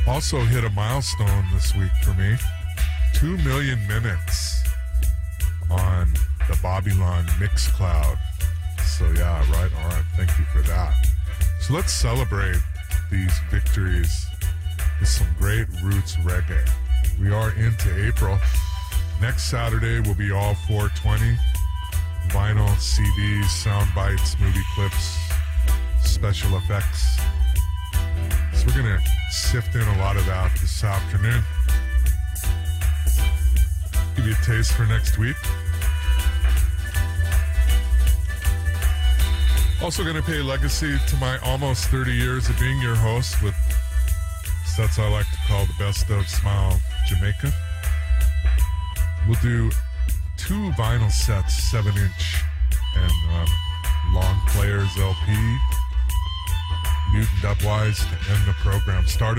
Also hit a milestone this week for me. 2 million minutes on the Babylon Mixcloud. So yeah, right on. Thank you for that. So let's celebrate these victories with some great roots reggae. We are into April. Next Saturday will be all 420. Vinyl, CDs, sound bites, movie clips, special effects. So we're going to sift in a lot of that this afternoon. Give you a taste for next week. Also going to pay legacy to my almost 30 years of being your host with sets I like to call the Best of Smile Jamaica. We'll do 2 vinyl sets, 7-inch and long players LP, Mutant Dubwise to end the program. Started